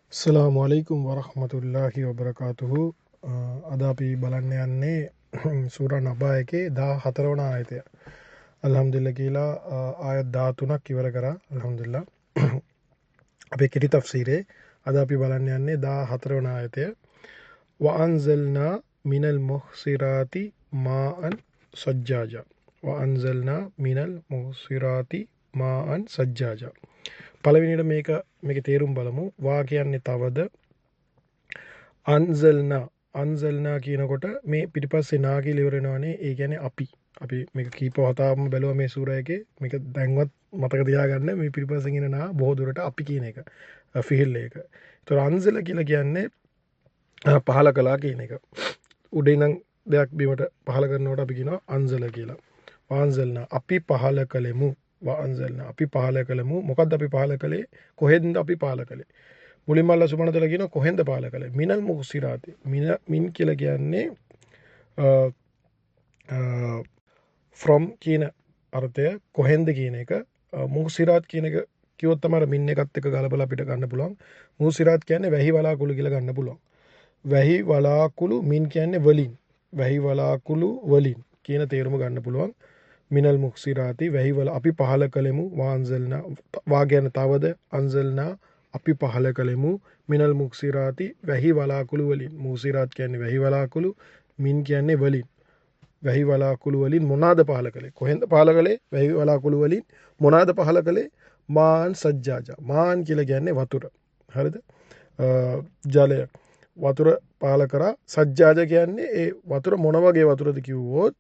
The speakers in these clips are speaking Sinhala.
අස්සලාමු අලයිකුම් වරහමතුල්ලාහි වබරකාතුහු. අද අපි බලන්න යන්නේ සූරා නබා එකේ 14 වන ආයතය. අල්හම්දුලිල්ලාහ් කියලා ආයත් 13ක් ඉවර කරා. අල්හම්දුලිල්ලාහ්. අපේ කෙටි තෆ්සීරේ අද අපි බලන්න යන්නේ 14 වන ආයතය. වඅන්සල්නා මිනල් මුහ්සිරාති මාඅන් සජ්ජාජා. වඅන්සල්නා මිනල් මුහ්සිරාති මාඅන් සජ්ජාජා. පළවෙනියට මේකේ තේරුම් බලමු. වා කියන්නේ තවද, අන්සල්නා කියනකොට මේ පිටිපස්සේ නා කියලා ඉවර වෙනවනේ. ඒ කියන්නේ අපි මේක කීප වතාවක්ම බැලුවා මේ සූරා එකේ. මේක දැන්වත් මතක තියාගන්න. මේ පිටිපස්සෙන් එන නා බොහෝ දුරට අපි කියන එක ෆිහිල් එක. ඒතර අන්සල කියලා කියන්නේ පහල කළා කියන එක. උඩ ඉඳන් දෙයක් බිමට පහල කරනකොට අපි කියනවා අන්සල කියලා. වාන්සල්නා අපි පහල කළෙමු. වඅන්සල්නා අපි පහල කළෙමු. මොකද්ද අපි පහල කළේ? කොහෙන්ද අපි පහල කළේ? මුලින්ම අල්ලාහ් සුබ්හානහු තාලා කියනවා කොහෙන්ද පහල කළේ? මිනල් මුහ්සිරාති. මින් කියලා කියන්නේ from කියන අර්ථය කොහෙන්ද කියන එක. මුහ්සිරාත් කියන එක කිව්වොත් තමයි මින් එකත් එක්ක ගලපලා අපිට ගන්න පුළුවන්. මුහ්සිරාත් කියන්නේ වැහි වලාකුළු කියලා ගන්න පුළුවන්. වැහි වලාකුළු මින් කියන්නේ වලින්. වැහි වලාකුළු වලින් කියන තේරුම ගන්න පුළුවන්. මිනල් මුහ්සිරාති වැහිවල අපි පහල කළෙමු. වාන්සල්නා වා කියන්නේ තවද, අන්සල්නා අපි පහල කළෙමු. මිනල් මුහ්සිරාති වැහි වලාකුළු වලින්. මුහ්සිරාත් කියන්නේ වැහි වලාකුළු, මින් කියන්නේ වලින්. වැහි වලාකුළු වලින් මොනවාද පහල කළේ? කොහෙන්ද පහල කළේ? වැහි වලාකුළු වලින්. මොනවාද පහල කළේ? මාන් සජ්ජාජා. මාන් කියලා කියන්නේ වතුර. හරිද? ජලය. වතුර පහල කරා. සජ්ජාජා කියන්නේ ඒ වතුර මොන වගේ වතුරද කිව්වොත්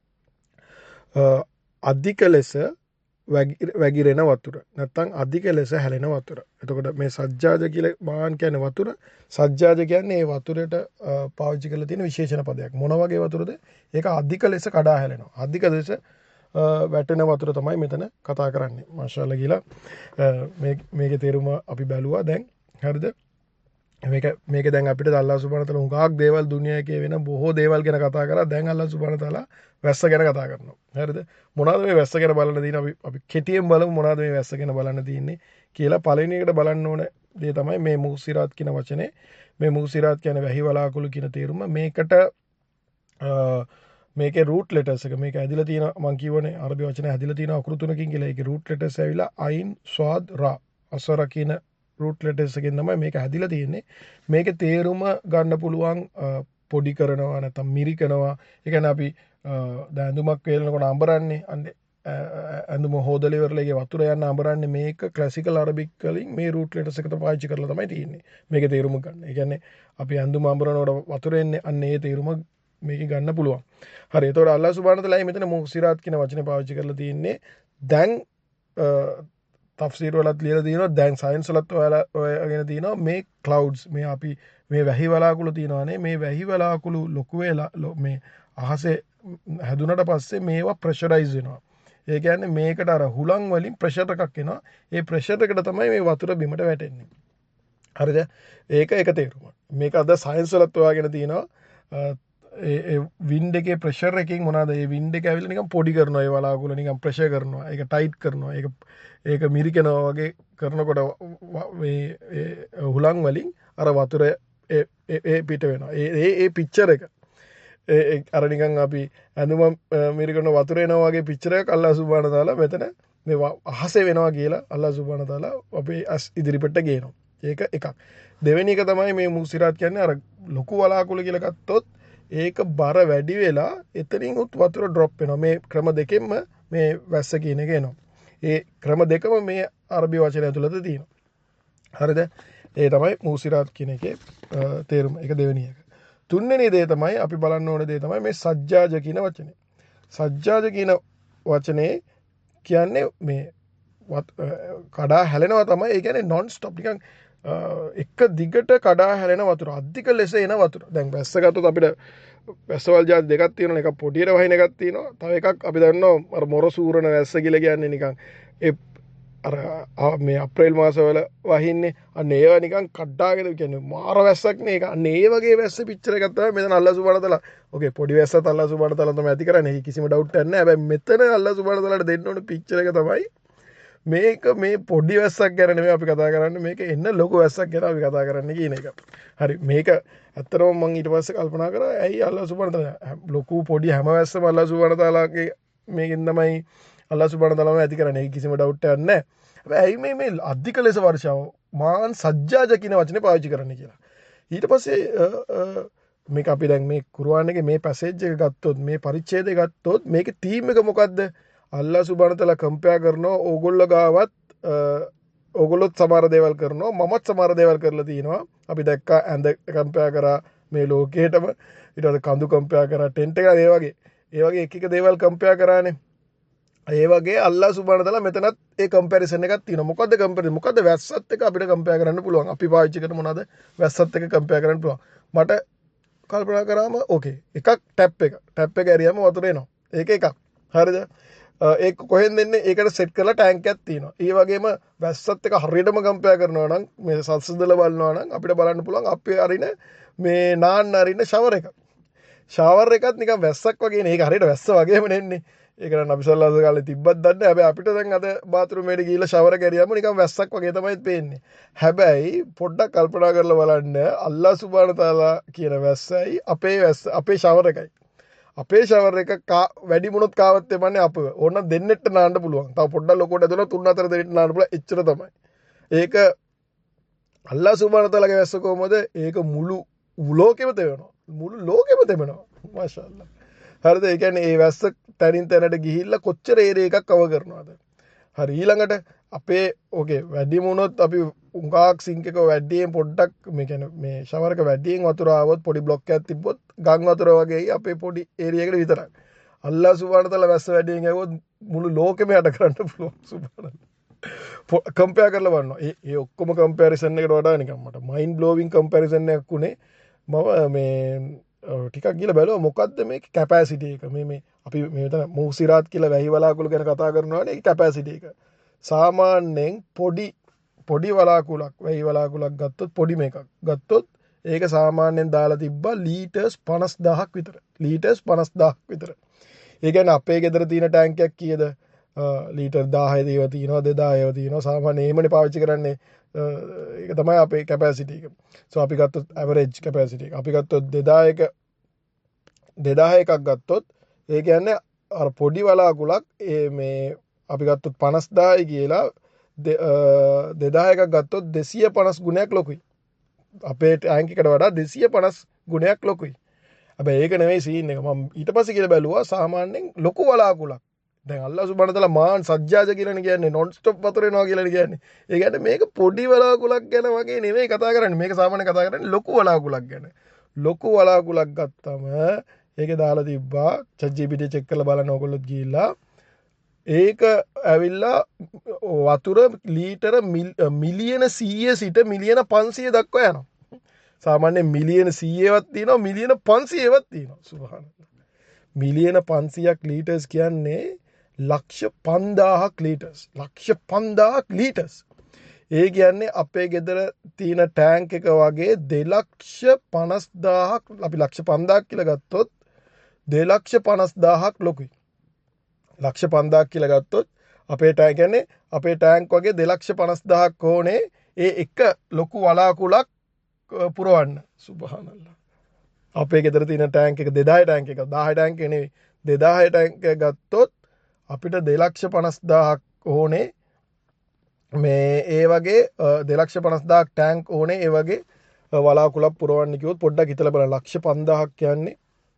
අධික ලෙස වැగిරෙන වතුර. නැත්තම් අධික ලෙස හැලෙන වතුර. එතකොට මේ සජ්ජාජ කියලා මාන් කියන්නේ වතුර. සජ්ජාජ කියන්නේ ඒ වතුරට පාවිච්චි කරලා තියෙන විශේෂණ පදයක්. මොන වගේ වතුරද? ඒක අධික ලෙස කඩා හැලෙනවා. අධික ලෙස වැටෙන වතුර තමයි මෙතන කතා කරන්නේ. මාෂාල්ලා කියලා මේකේ තේරුම අපි බැලුවා දැන්. හරිද? මේක දැන් අපිට අල්ලාහ් සුබ්හානහු තාලා හුඟක් දේවල් දුනියා එකේ වෙන බොහෝ දේවල් ගැන කතා කරා. දැන් අල්ලාහ් සුබ්හානහු තාලා වැස්ස ගැන කතා කරනවා. හරිද? මොනවද මේ වැස්ස ගැන බලන්න තියෙන්නේ? අපි කෙටියෙන් බලමු මොනවද මේ වැස්ස ගැන බලන්න තියෙන්නේ කියලා. පළවෙනි එකට බලන්න ඕන දේ තමයි මේ මුහ්සිරාත් කියන වචනේ. මේ මුහ්සිරාත් කියන්නේ වැහි වලාකුළු කියන තේරුම. මේකේ රූට් ලෙටර්ස් එක මේක ඇදිලා තියෙන මම කියවනේ අරබි වචනේ ඇදිලා තියෙන අකුරු තුනකින් කියලා. ඒකේ රූට් ලෙටර්ස් ඇවිල්ලා අයින්, ස්වාද්, රා. අසර කියන රූට් ලෙටර්ස් එකෙන් තමයි මේක හැදිලා තියෙන්නේ. මේකේ තේරුම ගන්න පුළුවන් පොඩි කරනවා නැත්නම් මිරිකනවා. ඒ කියන්නේ අපි දැන් ඇඳුමක් වේලනකොට අඹරන්නේ ඇඳුම හොදලා ඉවරලා ඒකේ වතුර යන අඹරන්නේ. මේක ක්ලාසිකල් අරබික් වලින් මේ රූට් ලෙටර්ස් එක පාවිච්චි කරලා තමයි තියෙන්නේ. මේකේ තේරුම ගන්න. ඒ කියන්නේ අපි ඇඳුම අඹරනකොට වතුර එන්නේ අන්න ඒ තේරුම මේකේ ගන්න පුළුවන්. හරි. ඒතකොට අල්ලාහ් සුබ්හානහු තාලා මෙතන මුහ්සිරාත් කියන වචනේ පාවිච්චි කරලා තියෙන්නේ. දැන් තෆ්සීර් වලත් ලියලා තියෙනවා. දැන් සයන්ස් වලත් ඔයගෙන තියෙනවා මේ ක්ලවුඩ්ස් මේ අපි මේ වැහි වලාකුළු තියෙනවානේ. මේ වැහි වලාකුළු ලොකු වෙලා මේ අහසේ හැදුනට පස්සේ මේවා ප්‍රෙෂරයිස් වෙනවා. ඒ කියන්නේ මේකට අර හුලං වලින් ප්‍රෙෂර් එකක් එනවා. ඒ ප්‍රෙෂර් එකට තමයි මේ වතුර බිමට වැටෙන්නේ. හරිද? ඒක එක තේරුම. මේක අද සයන්ස් වලත් ඔයාගෙන තියෙනවා. ඒ වින්ඩ් එකේ ප්‍රෙෂර් එකකින් මොනවාද ඒ වින්ඩ් එක ඇවිල්ලා නිකන් පොඩි කරනවා. ඒ වලාකුළු නිකන් ප්‍රෙෂර් කරනවා. ඒක ටයිට් කරනවා. ඒක මිරිකනවා වගේ කරනකොට මේ හුලං වලින් අර වතුර ඒ පිට වෙනවා. ඒ පික්චර් එක අර නිකන් අපි ඇඳුම මිරිකන වතුර එනවා වගේ පික්චර් එකක් අල්ලාහ් සුබ්හානහු තාලා මෙතන මේ අහසේ වෙනවා කියලා අල්ලාහ් සුබ්හානහු තාලා අපේ ඉදිරිපිට ගේනවා. ඒක එකක්. දෙවෙනි එක තමයි මේ මුහ්සිරාත් කියන්නේ අර ලොකු වලාකුළු කියලා ගත්තොත් ඒක බර වැඩි වෙලා එතනින් උත් වතුර ඩ්‍රොප් වෙනවා. මේ ක්‍රම දෙකෙන්ම මේ වැස්ස කියන එක එනවා. ඒ ක්‍රම දෙකම මේ අරබි වචනය ඇතුළත තියෙනවා. හරිද? ඒ තමයි මුහ්සිරාත් කියන එකේ තේරුම. ඒක දෙවෙනි එක. තුන්වෙනි දේ තමයි අපි බලන්න ඕන දේ තමයි මේ සජ්ජාජ කියන වචනේ. සජ්ජාජ කියන වචනේ කියන්නේ මේ කඩා හැලෙනවා තමයි. ඒ කියන්නේ non stop නිකන් එක දිගට කඩා හැලෙන වතුර. අධික ලෙස එන වතුර. දැන් වැස්ස ගත්තොත් අපිට වැස්සවල් ජාති දෙකක් තියෙනවා. එකක් පොඩියට වහින එකක් තියෙනවා. තව එකක් අපි දන්නවා අර මොර සූරන වැස්ස කියලා කියන්නේ නිකන් ඒ අර මේ අප්‍රේල් මාසවල වහින්නේ. අන්න ඒවා නිකන් කඩාගෙන කියන්නේ මාර වැස්සක් නේ ඒක. අන්න ඒ වගේ වැස්ස පිච්චර එකක් තමයි මෙතන අල්ලාහ් සුබ්හානහු තාලා. ඕකේ පොඩි වැස්සත් අල්ලාහ් සුබ්හානහු තාලා තමයි ඇති කරන්නේ. කිසිම ඩවුට් එකක් නැහැ. හැබැයි මෙතන අල්ලාහ් සුබ්හානහු තාලාට දෙන්න ඕන පිච්චර එක තමයි මේක මේ පොඩි වැස්සක් ගැන නෙමෙයි අපි කතා කරන්නේ මේක එන්න ලොකු වැස්සක් ගැන අපි කතා කරන්නේ කියන එක. හරි මේක ඇත්තටම මම ඊට පස්සේ කල්පනා කරා ඇයි අල්ලාහ් සුබ්හානහු තාලා ලොකු පොඩි හැම වැස්සම අල්ලාහ් සුබ්හානහු තාලාගේ මේකෙන් තමයි අල්ලාහ් සුබ්හානහු තාලාම ඇති කරන්නේ. ඒක කිසිම ඩවුට් එකක් නැහැ. හැබැයි මේ අධික ලෙස වර්ෂාව මාන් සජ්ජාජ කියන වචනේ පාවිච්චි කරන්න කියලා. ඊට පස්සේ මේක අපි දැන් මේ කුර්ආන් එකේ මේ පැසේජ් එක ගත්තොත් මේ පරිච්ඡේදය ගත්තොත් මේකේ තීම් එක මොකද්ද? අල්ලාහ් සුබ්හානහු තාලා කම්පෙයාර් කරනවා ඕගොල්ලෝ ගාවත් ඕගොල්ලොත් සමහර දේවල් කරනවා මමත් සමහර දේවල් කරලා තියෙනවා. අපි දැක්කා ඇඳ කම්පෙයාර් කරා මේ ලෝකේටම ඊට පස්සේ කඳු කම්පෙයාර් කරා ටෙන්ට් එක ඒ වගේ එක එක දේවල් කම්පෙයාර් කරානේ. ඒ වගේ අල්ලාහ් සුබ්හානහු තාලා මෙතනත් ඒ කම්පැරිසන් එකක් තියෙනවා. මොකද්ද කම්පැරිසන්? මොකද්ද වැස්සත් එක අපිට කම්පෙයාර් කරන්න පුළුවන්. අපි පාවිච්චි කරන මොනවාද? වැස්සත් එක කම්පෙයාර් කරන්න පුළුවන්. මට කල්පනා කරාම ඕකේ එකක් ටැප් එක ඇරියම වතුර එනවා. ඒක එකක්. හරිද? ඒක කොහෙන්ද එන්නේ? ඒකට සෙට් කරලා ටැංක් එකක් තියෙනවා. ඒ වගේම වැස්සත් එක හරියටම කම්පෙයාර් කරනවා නම් මේ සල්සදල බලනවා නම් අපිට බලන්න පුළුවන් අපේ අරින මේ නාන්න අරින ෂවර් එක. ෂවර් එකත් නිකන් වැස්සක් වගේ නේ. ඒක හරියට වැස්ස වගේම නෙන්නේ. ඒක නම් නබි සල්ලල්ලාහු අලයිහි කාලේ තිබ්බත් දන්නේ. හැබැයි අපිට දැන් අද බාත්රූම් එකට ගිහිල්ලා ෂවර් එක ඇරියම නිකන් වැස්සක් වගේ තමයි පේන්නේ. හැබැයි පොඩ්ඩක් කල්පනා කරලා බලන්න අල්ලාහ් සුබ්හානහු තාලා කියන වැස්සයි අපේ ෂවර් එකයි. අපේ ෂවර් එක වැඩි වුණොත් කාවත් එමන්නේ අපව. ඕන දෙන්නෙට නාන්න පුළුවන්. තව පොඩ්ඩක් ලොකෝට ඇදුණා 3-4 දෙනෙට නාන්න පුළුවන්. එච්චර තමයි. ඒක අල්ලාහ් සුබ්හානහු තාලාගේ වැස්ස කොහමද? ඒක මුළු ලෝකෙම තෙමෙනවා. මුළු ලෝකෙම තෙමෙනවා. මාෂාඅල්ලාහ්. හරිද? ඒ කියන්නේ ඒ වැස්ස තනින් තැනට ගිහිල්ලා කොච්චර ඒරියා එකක් කවර් කරනවද? හරි ඊළඟට අපේ ඕකේ වැඩිම වුණොත් අපි උඟාක් සිංක් එක වැඩියෙන් පොඩ්ඩක් මේ කියන්නේ මේ ෂවර් එක වැඩියෙන් වතුර ආවොත් පොඩි බ්ලොක් එකක් තිබ්බොත් ගම් වතුර වගේ අපේ පොඩි ඒරියා එකට විතරයි. අල්ලාහ් සුබ්හානහු තාලා වැස්ස වැඩියෙන් ඇවොත් මුළු ලෝකෙම යට කරන්න පුළුවන් සුබ්හානල්ලාහ්. කම්පෙයාර් කරලා බලනවා. ඒ ඔක්කොම කම්පැරිසන් එකට වඩා නිකන් මට මයින්ඩ් බ්ලෝවින් කම්පැරිසන් එකක් උනේ. මම මේ ටිකක් ගිහලා බැලුවා මොකද්ද මේකේ කැපැසිටි එක. මේ අපි මේ විතර මූසිරාත් කියලා වැහි වලාකුළු ගැන කතා කරනවානේ ඒ කැපැසිටි එක. සාමාන්‍යයෙන් පොඩි වලාකුළක් වැහි වලාකුළක් ගත්තොත් පොඩි මේකක් ගත්තොත් ඒක සාමාන්‍යයෙන් දාලා තිබ්බා ලීටර්ස් 50000ක් විතර. ලීටර්ස් 50000ක් විතර. ඒ කියන්නේ අපේ ගෙදර තියෙන ටැංක් එකක් කීයද? ලීටර් 1000 දේව තියෙනවා 2000 ඒවා තියෙනවා. සාමාන්‍යයෙන් එහෙමනේ පාවිච්චි කරන්නේ. ඒක තමයි අපේ කැපැසිටි එක. සෝ අපි ගත්තොත් ඇවරේජ් කැපැසිටි එක. අපි ගත්තොත් 2000 එකක් ගත්තොත් ඒ කියන්නේ අර පොඩි වලාකුළක් මේ අපි ගත්තොත් 50000යි කියලා 2000 එකක් ගත්තොත් 250 ගුණයක් ලොකුයි. අපේ ටැංක් එකට වඩා 250 ගුණයක් ලොකුයි. හැබැයි ඒක නෙවෙයි සීන් එක. මම ඊට පස්සේ කියලා බැලුවා සාමාන්‍යයෙන් ලොකු වලාකුළක්. දැන් අල්ලාහ් සුබ්හානහු තාලා මාන් සජ්ජාජ කියලානේ කියන්නේ නොන් ස්ටොප් වතුර එනවා කියලානේ කියන්නේ. ඒ කියන්නේ මේක පොඩි වලාකුළක් ගැන වගේ නෙවෙයි කතා කරන්නේ. මේක සාමාන්‍යයෙන් කතා කරන්නේ ලොකු වලාකුළක් ගැන. ලොකු වලාකුළක් ගත්තම ඒකේ දාලා තිබ්බා ChatGPT චෙක් කරලා බලන්න ඕගොල්ලොත් ගිහිල්ලා ඒක ඇවිල්ලා වතුර ලීටර මිලියන 100 සිට මිලියන 500 දක්වා යනවා. සාමාන්‍යයෙන් මිලියන 100වත් තියෙනවා මිලියන 500වත් තියෙනවා. සුබ්හානල්ලාහ්. මිලියන 500ක් ලීටර්ස් කියන්නේ ලක්ෂ 5000ක් ලීටර්ස්. ලක්ෂ 5000ක් ලීටර්ස්. ඒ කියන්නේ අපේ ගෙදර තියෙන ටැංක් එක වගේ 250000ක් අපි ලක්ෂ 5000ක් කියලා ගත්තොත් 250000ක් ලොකුයි. ලක්ෂ 5000ක් කියලා ගත්තොත් අපේ ටැංක් කියන්නේ අපේ ටැංක් වගේ 250000ක් ඕනේ ඒ එක ලොකු වලාකුළක් පුරවන්න. සුබ්හානල්ලාහ්. අපේ ගෙදර තියෙන ටැංක් එක 2000 ටැංක් එක 1000 ටැංක් එක නෙවෙයි 2000 ටැංක් එක ගත්තොත් අපිට 250000ක් ඕනේ මේ ඒ වගේ 250000ක් ටැංක් ඕනේ ඒ වගේ වලාකුළක් පුරවන්න කිව්වොත් පොඩ්ඩක් හිතලා බලන්න ලක්ෂ 5000ක් කියන්නේ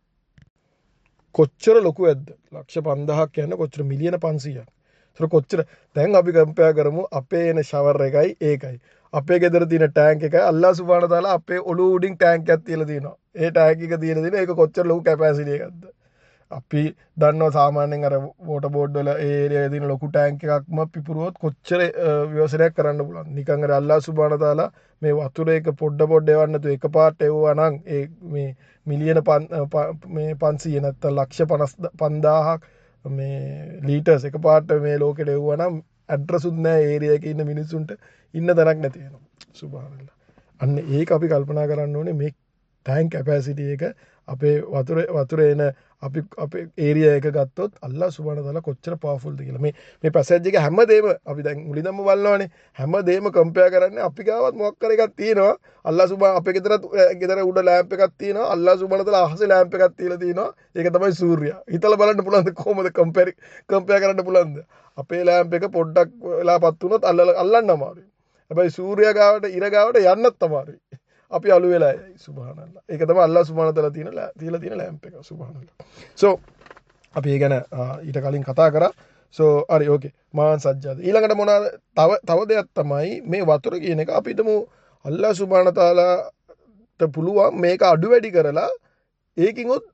කොච්චර ලොකුද? ලක්ෂ 5000ක් කියන්නේ කොච්චර මිලියන 500ක්. ඒක කොච්චර දැන් අපි කම්පෙයාර් කරමු අපේ එන ෂවර් එකයි ඒකයි. අපේ ගෙදර තියෙන ටැංක් එකයි අල්ලාහ් සුබ්හානහු තාලා අපේ ඔළුව උඩින් ටැංක් එකක් තියලා තියෙනවා. ඒ ටැංක් එක තියෙන දේ ඒක කොච්චර ලොකු කැපැසිටි එකක්ද? අපි දන්නවා සාමාන්‍යයෙන් අර වෝටර් බෝඩ් වල ඒ ඒරියාවේ තියෙන ලොකු ටැංක් එකක්ම පිපුරුවොත් කොච්චර ව්‍යවසනයක් කරන්න පුළුවන්. නිකන් අර අල්ලාහ් සුබ්හානහු තාලා මේ වතුර එක පොඩ එවන්න නැතුව එකපාරට එවුවා නම් ඒ මේ මිලියන මේ 500 නැත්තම් ලක්ෂ 55000ක් මේ ලීටර්ස් එකපාරට මේ ලෝකෙට එවුවා නම් ඇඩ්‍රස් උත් නැහැ ඒරියා එකේ ඉන්න මිනිස්සුන්ට ඉන්න තැනක් නැති වෙනවා. සුබ්හානල්ලාහ්. අන්න ඒක අපි කල්පනා කරන්න ඕනේ මේ ටැන්ක් කැපැසිටි එක අපේ වතුර එන අපි ඒරියා එක ගත්තොත් අල්ලාහ් සුබ්හානහු තාලා කොච්චර පවර්ෆුල්ද කියලා. මේ පැසේජ් එක හැමදේම අපි දැන් මුලින්ම බලනවානේ. හැමදේම කම්පෙයාර් කරන්නේ අපි ගාවත් මොකක් කර එකක් තියෙනවා. අල්ලාහ් සුබ්හාන අපේ ගෙදර උඩ ලෑම්ප් එකක් තියෙනවා. අල්ලාහ් සුබ්හානහු තාලා අහසේ ලෑම්ප් එකක් තියලා තියෙනවා. ඒක තමයි සූර්යයා. හිතලා බලන්න පුළුවන්ද කොහොමද කම්පෙයාර් කරන්න පුළුවන්ද? අපේ ලෑම්ප් එක පොඩ්ඩක් වෙලාපත් වුණොත් අල්ලන්න අමාරුයි. හැබැයි සූර්යයා ගාවට ඉර ගාවට යන්නත් අමාරුයි. අපි අලු වෙලා යයි සුබ්හානල්ලා. ඒක තමයි අල්ලාහ් සුබ්හානහු තාලා තියලා තියෙන ලෑම්ප් එක සුබ්හානල්ලා. so අපි ඒ ගැන ඊට කලින් කතා කරා. so හරි ඕකේ. මාන් සජ්ජාද. ඊළඟට මොනවාද? තව දෙයක් තමයි මේ වතුර කියන එක අපි හිතමු අල්ලාහ් සුබ්හානහු තාලාට පුළුවන් මේක අඩු වැඩි කරලා ඒකින්ොත්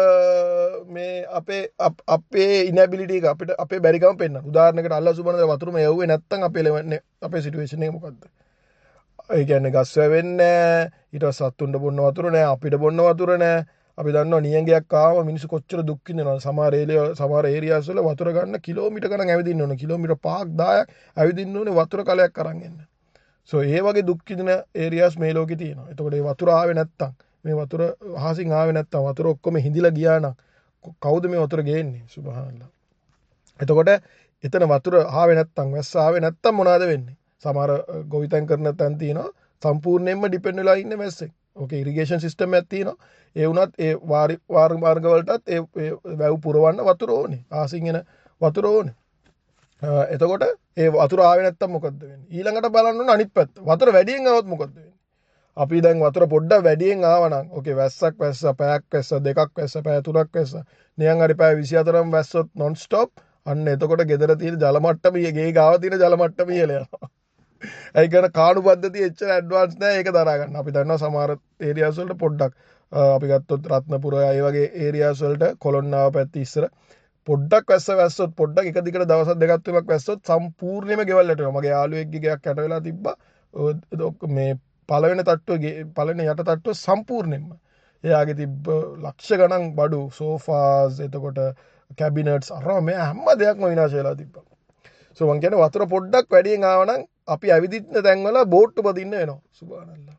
මේ අපේ ඉනැබිලිටි එක අපේ බැරිකම පෙන්වන්න. උදාහරණයකට අල්ලාහ් සුබ්හානහු තාලා වතුරම යවුවේ නැත්තම් අපේ සිටුේෂන් එක මොකද්ද? ඒ කියන්නේ ගස් වැවෙන්නේ නැහැ. ඊට පස්සේ සත්තුන්ට බොන්න වතුර නැහැ. අපිට බොන්න වතුර නැහැ. අපි දන්නවා නියඟයක් ආවම මිනිස්සු කොච්චර දුක් විඳිනවද. සමහර ඒරියාස් වල වතුර ගන්න කිලෝමීටර් ගණන් ඇවිදින්න ඕන. කිලෝමීටර් 5ක් 10ක් ඇවිදින්න ඕනේ වතුර කලයක් අරන් එන්න. so ඒ වගේ දුක් විඳින ඒරියාස් මේ ලෝකේ තියෙනවා. එතකොට මේ වතුර ආවේ නැත්තම් මේ වතුර අහසින් ආවේ නැත්තම් වතුර ඔක්කොම හිඳිලා ගියා නම් කවුද මේ වතුර ගේන්නේ? සුබ්හානල්ලා. එතකොට එතන වතුර ආවේ නැත්තම් වැස්ස ආවේ නැත්තම් මොනවද වෙන්නේ? සමහර ගොවිතැන් කරන තැන් තියෙනවා සම්පූර්ණයෙන්ම ඩිපෙන්ඩ් වෙලා ඉන්නේ වැස්සෙන්. ඕකේ ඉරිගේෂන් සිස්ටම් එකක් තියෙනවා. ඒ වුණත් ඒ මාර්ග වලටත් ඒ වැව් පුරවන්න වතුර ඕනේ. ආසින් එන වතුර ඕනේ. එතකොට ඒ වතුර ආවේ නැත්තම් මොකද්ද වෙන්නේ? ඊළඟට බලන්න ඕන අනිත් පැත්ත. වතුර වැඩියෙන් ආවොත් මොකද්ද වෙන්නේ? අපි දැන් වතුර පොඩ්ඩක් වැඩියෙන් ආවනම් ඕකේ වැස්සක් වැස්සා පැයක් වැස්සා දෙකක් වැස්සා පැය තුනක් වැස්සා නිකන් හරි පැය 24ම වැස්සොත් non stop අන්න එතකොට ගෙදර තියෙන ජල මට්ටම ගේ ගාව තියෙන ජල මට්ටම ඉහළ යනවා. ඒ කියන්නේ කාණු පද්ධතිය එච්චර ඇඩ්වාන්ස් නෑ ඒක දරා ගන්න. අපි දන්නවා සමහර ඒරියාස් වලට පොඩ්ඩක් අපි ගත්තොත් රත්නපුර ඒ වගේ ඒරියාස් වලට කොළොන්නාව පැත්ත ඉස්සර පොඩ්ඩක් වැස්සොත් පොඩ්ඩක් එක දිගට දවස් දෙකක් තුනක් වැස්සොත් සම්පූර්ණයෙන්ම ගෙවල් වැටෙනවා. මගේ යාළුවෙක්ගේ ගෙයක් යට වෙලා තිබ්බා. මේ පළවෙනි යට තට්ටුව සම්පූර්ණයෙන්ම එයාගේ තිබ්බ ලක්ෂ ගණන් බඩු සෝෆාස් එතකොට කැබිනට්ස් අරම මේ හැම දෙයක්ම විනාශ වෙලා තිබ්බා. so මං කියන්නේ වතුර පොඩ්ඩක් වැඩියෙන් ආව නම් අපි ඇවිදින්න තැන්වල බෝට්ටු බදින්න වෙනවා. සුබ්හානල්ලා.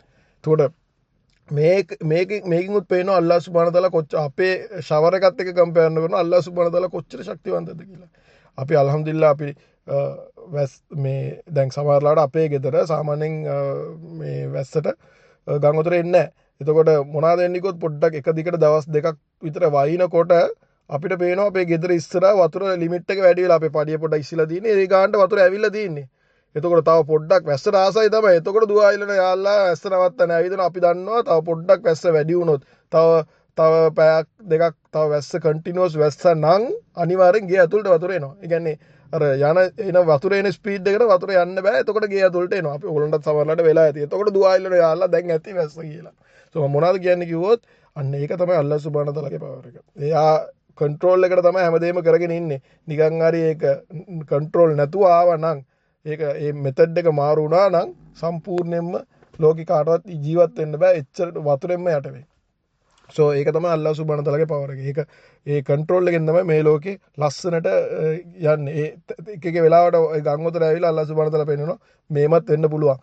එතකොට මේකිනුත් පේනවා අල්ලාහ් සුබ්හානහු තාලා කොච්චර අපේ ෂවර් එකත් එක්ක කම්පෙයාර් කරනවා අල්ලාහ් සුබ්හානහු තාලා කොච්චර ශක්තිවන්තද කියලා. අපි අල්හම්දුලිල්ලාහ් අපි මේ දැන් සමහරලාට අපේ ගෙදර සාමාන්‍යයෙන් මේ වැස්සට ගම් වතුර එන්නේ නැහැ. එතකොට මොනවද වෙන්නේ කිව්වොත් පොඩ්ඩක් එක දිගට දවස් දෙකක් විතර වයින්කොට අපිට පේනවා අපේ ගෙදර ඉස්සරහ වතුර ලිමිට් එක වැඩි වෙලා අපේ පඩිය පොඩ්ඩක් ඉස්සලා තියෙන්නේ. ඒ ගානට වතුර ඇවිල්ලා තියෙන්නේ. එතකොට තව පොඩ්ඩක් වැස්සට ආසයි තමයි. එතකොට දුආ ඉල්ලන යා අල්ලා වැස්ස නවත්තන්න ඇවිදින අපි දන්නවා තව පොඩ්ඩක් වැස්ස වැඩි වුණොත් තව පැයක් දෙකක් තව වැස්ස කන්ටිනියුස් වැස්ස නම් අනිවාර්යෙන් ගේ ඇතුළට වතුර එනවා. ඒ කියන්නේ අර එන වතුර එන ස්පීඩ් එකට වතුර යන්න බෑ. එතකොට ගේ ඇතුළට එනවා. අපි ඕගොල්ලන්ටත් සමහරලාට වෙලා ඇති. එතකොට දුආ ඉල්ලන යා අල්ලා දැන් ඇති වැස්ස කියලා. so මොනවද කියන්නේ කිව්වොත් අන්න ඒක තමයි අල්ලාහ් සුබ්හානහු තාලාගේ පවර් එක. එයා කන්ට්‍රෝල් එකට තමයි හැමදේම කරගෙන ඉන්නේ. නිකන් හරි ඒක කන්ට්‍රෝල් නැතුව ආවනම් ඒක ඒ මෙතඩ් එක මාරු වුණා නම් සම්පූර්ණයෙන්ම ලෝකේ කාටවත් ජීවත් වෙන්න බෑ. එච්චර වතුරෙන්ම යට වෙයි. so ඒක තමයි අල්ලාහ් සුබ්හානහු තාලාගේ පවර් එක. ඒක ඒ කන්ට්‍රෝල් එකෙන් තමයි මේ ලෝකේ ලස්සනට යන්නේ. ඒ එක වෙලාවට ගම් වතුර ඇවිල්ලා අල්ලාහ් සුබ්හානහු තාලා පෙන්නනවා මේමත් වෙන්න පුළුවන්.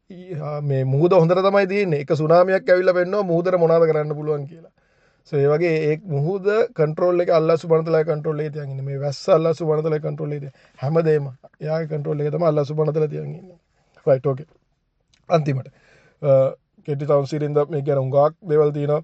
මේ මුහුද හොඳට තමයි තියෙන්නේ. එක සුනාමියක් ඇවිල්ලා පෙන්නනවා මුහුදට මොනවද කරන්න පුළුවන් කියලා. so ඒ වගේ ඒ මුහුද කන්ට්‍රෝල් එක අල්ලාහ් සුබ්හානහු තාලාගේ කන්ට්‍රෝල් එකේ තියන් ඉන්නේ. මේ වැස්ස අල්ලාහ් සුබ්හානහු තාලාගේ කන්ට්‍රෝල් එකේ හැමදේම එයාගේ කන්ට්‍රෝල් එකේ තමයි අල්ලාහ් සුබ්හානහු තාලා තියන් ඉන්නේ. right okay. අන්තිමට කෙටි තවුසිරින්ද මේ කියන උඟාක් දේවල් තියෙනවා.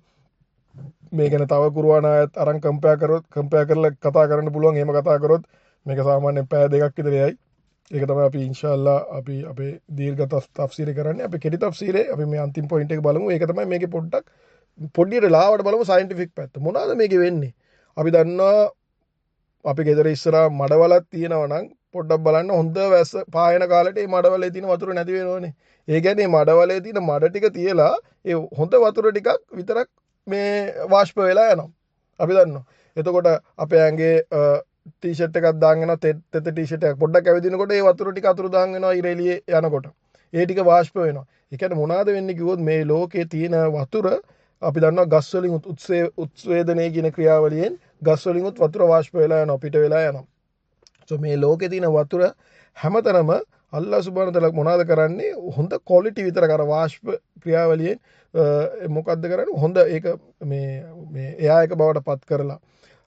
මේ ගැන තව කුර්ආන ආයත් අරන් කම්පෙයාර් කරලා කතා කරන්න පුළුවන්. එහෙම කතා කරොත් මේක සාමාන්‍යයෙන් පැය දෙකක් විතර යයි. ඒක තමයි අපි ඉන්ෂාල්ලා අපි අපේ දීර්ඝ තෆ්සීරය කරන්නේ. අපි කෙටි තෆ්සීරේ අපි මේ අන්තිම පොයින්ට් එක බලමු. ඒක තමයි මේකේ පොඩ්ඩක් පොඩ්ඩියට ලාවට බලමු සයන්ටිෆික් පැත්ත. මොනවාද මේකේ වෙන්නේ? අපි දන්නවා අපි ගෙදර ඉස්සරහා මඩවලක් තියෙනවා නම් පොඩ්ඩක් බලන්න හොඳ වැස්ස පායන කාලෙට මේ මඩවලේ තියෙන වතුර නැති වෙනවනේ. ඒ කියන්නේ මඩවලේ තියෙන මඩ ටික තියලා ඒ හොඳ වතුර ටිකක් විතරක් මේ වාෂ්ප වෙලා යනවා. අපි දන්නවා. එතකොට අපේ ඇඟේ ටී-ෂර්ට් එකක් දාගෙන යනවා තෙත ටී-ෂර්ට් එකක් පොඩ්ඩක් ඇවිදිනකොට ඒ වතුර ටික අතුරු දාන් වෙනවා ඉර එළියේ යනකොට. ඒ ටික වාෂ්ප වෙනවා. ඒ කියන්නේ මොනවාද වෙන්නේ කිව්වොත් මේ ලෝකේ තියෙන වතුර අපි දන්නවා ගස් වලින් උත්සේදනය කියන ක්‍රියාවලියෙන් ගස් වලින් වතුර වාෂ්ප වෙලා යනවා පිට වෙලා යනවා. So මේ ලෝකේ තියෙන වතුර හැමතැනම අල්ලාහ් සුබ්හානහු තාලා මොනවද කරන්නේ? හොඳ ක්වොලිටි විතර කර වාෂ්ප ක්‍රියාවලියෙන් මොකද්ද කරන්නේ? හොඳ ඒක මේ එයා එක බවට පත් කරලා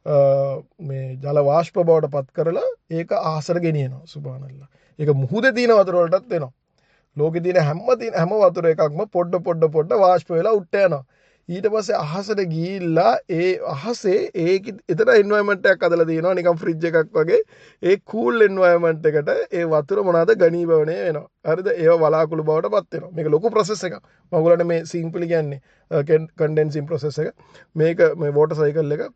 මේ ජල වාෂ්ප බවට පත් කරලා ඒක අහසට ගෙනියනවා සුබ්හානල්ලාහ්. ඒක මුහුදේ තියෙන වතුර වලටත් වෙනවා. ලෝකේ තියෙන හැම වතුර එකක්ම පොඩ වාෂ්ප වෙලා උට්ට යනවා. ඊට පස්සේ අහසට ගිහිල්ලා ඒ අහසේ එතන එන්වයරන්මන්ට් එකක් අදලා තියෙනවා නිකන් ෆ්‍රිජ් එකක් වගේ. ඒ කූල් එන්වයරන්මන්ට් එකට ඒ වතුර මොනවාද ඝනීභවණය වෙනවා. හරිද? ඒව වලාකුළු බවට පත් වෙනවා. මේක ලොකු ප්‍රොසෙස් එකක්. මම ඔයගොල්ලන්ට මේ සිම්පලි කියන්නේ කන්ඩෙන්සින් ප්‍රොසෙස් එක. මේක මේ වෝටර් සයිකල් එක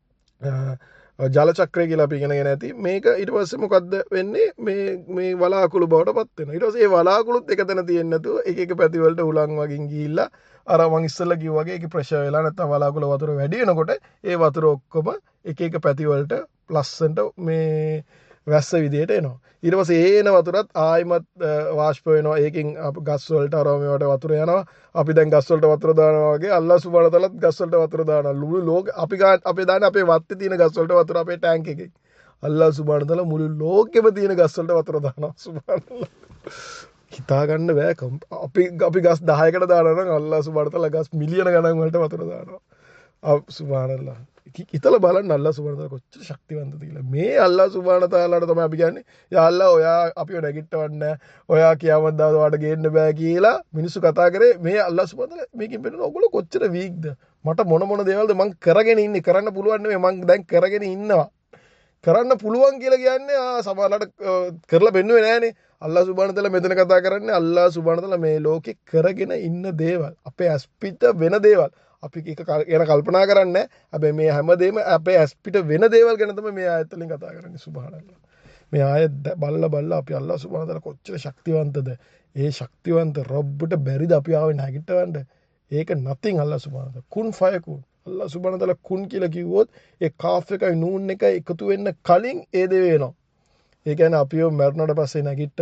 ජල චක්‍රය කියලා අපි ඉගෙනගෙන ඇති. මේක ඊට පස්සේ මොකද්ද වෙන්නේ? මේ වලාකුළු බවට පත් වෙනවා. ඊට පස්සේ ඒ වලාකුළුත් එකතැන තියෙන්නේ නැතුව එක පැති වලට උලන් වගින් ගිහිල්ලා අර මං ඉස්සෙල්ලා කිව්වා වගේ ඒකේ ප්‍රෙෂර් වෙලා නැත්නම් වලාකුළු වතුර වැඩි වෙනකොට ඒ වතුර ඔක්කොම එක පැති වලට ප්ලස්න්ට මේ වැස්ස විදියට එනවා. ඊට පස්සේ එන වතුරත් ආයිමත් වාෂ්ප වෙනවා. ඒකෙන් ගස් වලට අරව මේවට වතුර යනවා. අපි දැන් ගස් වලට වතුර දානවා වගේ අල්ලාහ් සුබ්හානහු තාලාත් ගස් වලට වතුර දානවා. මුළු ලෝකෙ අපි දාන්නේ අපේ වත්තේ තියෙන ගස් වලට වතුර අපේ ටැංක් එකේ. අල්ලාහ් සුබ්හානහු තාලා මුළු ලෝකෙම තියෙන ගස් වලට වතුර දානවා. සුබ්හානල්ලාහ්. හිතා ගන්න බෑ. අපි ගස් 10කට දානවා නම් අල්ලාහ් සුබ්හානහු තාලා ගස් මිලියන ගණන් වලට වතුර දානවා. සුබ්හානල්ලාහ්. හිතලා බලන්න අල්ලාහ් සුබ්හානහු තාලා කොච්චර ශක්තිවන්තද කියලා. මේ අල්ලාහ් සුබ්හානහු තාලාට තමයි අපි කියන්නේ යා අල්ලාහ් ඔයා අපිව නැගිටවන්න ඔයා කියාමත් දවස් වලට ගේන්න බෑ කියලා මිනිස්සු කතා කරේ. මේ අල්ලාහ් සුබ්හානහු තාලා මේකෙන් පෙන්නන ඔයගොල්ලෝ කොච්චර වීක්ද. මට මොන දේවල්ද මං කරගෙන ඉන්නේ. කරන්න පුළුවන් නෙමෙයි මං දැන් කරගෙන ඉන්නවා. කරන්න පුළුවන් කියලා කියන්නේ සමහරවිට කරලා බෙන්නුවේ නෑනේ. අල්ලාහ් සුබ්හානහු තාලා මෙතන කතා කරන්නේ අල්ලාහ් සුබ්හානහු තාලා මේ ලෝකේ කරගෙන ඉන්න දේවල්. අපේ ඇස්පිට වෙන දේවල්. අපි ඒක ගැන කල්පනා කරන්නේ. හැබැයි මේ හැමදේම අපේ ඇස්පිට වෙන දේවල් ගැන තමයි මේ ආයත් වලින් කතා කරන්නේ. සුබ්හානල්ලාහ්. මේ ආයත් බල්ලා අපි අල්ලාහ් සුබ්හානහු තාලා කොච්චර ශක්තිවන්තද. ඒ ශක්තිවන්ත රොබ්බට බැරිද අපි ආවේ නැගිටවන්න. ඒක nothing අල්ලාහ් සුබ්හානහු තාලා. කුන් ෆයකුන්. අල්ලාහ් සුබ්හානහු තාලා කුන් කියලා කිව්වොත් ඒ කාෆ් එකයි නූන් එකයි එකතු වෙන්න කලින් ඒ දේ වෙනවා. ඒ කියන්නේ අපිව මරණයට පස්සේ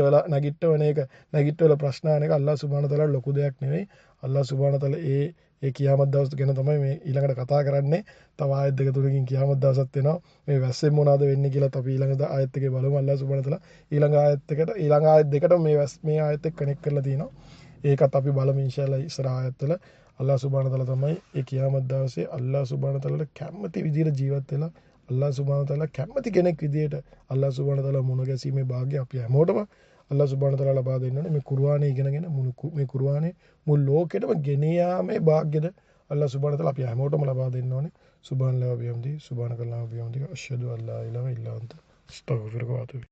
නැගිටවල ප්‍රශ්න අහන එක අල්ලාහ් සුබ්හානහු තාලා ලොකු දෙයක් නෙවෙයි. අල්ලාහ් සුබ්හානහු තාලා ඒ කියාමත් දවස් ගැන තමයි මේ ඊළඟට කතා කරන්නේ. තව ආයත් දෙක තුනකින් කියාමත් දවසත් එනවා. මේ වැස්සෙන් මොනවද වෙන්නේ කියලා අපි ඊළඟ ආයත් එකේ බලමු. අල්ලාහ් සුබ්හානහු තාලා ඊළඟ ආයත් දෙකට මේ ආයත් එක්ක කනෙක්ට් කරලා තිනවා. ඒකත් අපි බලමු ඉන්ෂාල්ලාහ් ඉස්සර ආයත් වල. අල්ලාහ් සුබ්හානහු තාලා තමයි ඒ කියාමත් දවසේ අල්ලාහ් සුබ්හානහු තාලාට කැමති විදිහට ජීවත් වෙලා අල්ලාහ් සුබ්හානහු තාලා කැමති කෙනෙක් විදිහට අල්ලාහ් සුබ්හානහු තාලා මුණ ගැසීමේ භාග්‍ය අපි හැමෝටම අල්ලාහ් සුබ්හානහු තාලා ලබා දෙන්නනේ. මේ කුර්ආනය ඉගෙනගෙන මේ කුර්ආනය මුළු ලෝකෙටම ගෙන යාමේ භාග්‍යද අල්ලාහ් සුබ්හානහු තාලා අපි හැමෝටම ලබා දෙන්න ඕනේ. සුබ්හානල්ලාහ් වබිහම්දි සුබ්හානකල්ලාහ් වබිහම්දි අෂ්හදු අල්ලා ඉලාහා ඉල්ලා අන්ත අස්තග්ෆිරුක ව අතූබු